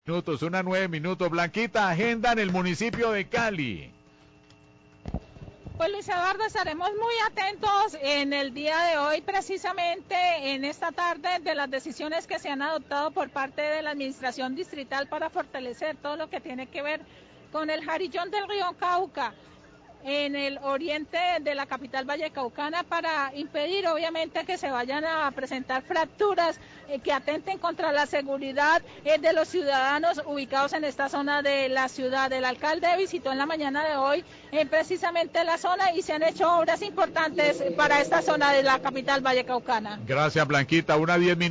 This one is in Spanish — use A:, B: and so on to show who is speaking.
A: Minutos, 1:09. Blanquita, agenda en el municipio de Cali.
B: Pues Luis Eduardo, estaremos muy atentos en el día de hoy, precisamente en esta tarde, de las decisiones que se han adoptado por parte de la administración distrital para fortalecer todo lo que tiene que ver con el jarillón del río Cauca en el oriente de la capital vallecaucana, para impedir obviamente que se vayan a presentar fracturas que atenten contra la seguridad de los ciudadanos ubicados en esta zona de la ciudad. El alcalde visitó en la mañana de hoy precisamente la zona y se han hecho obras importantes para esta zona de la capital vallecaucana.
A: Gracias, Blanquita. 1:10.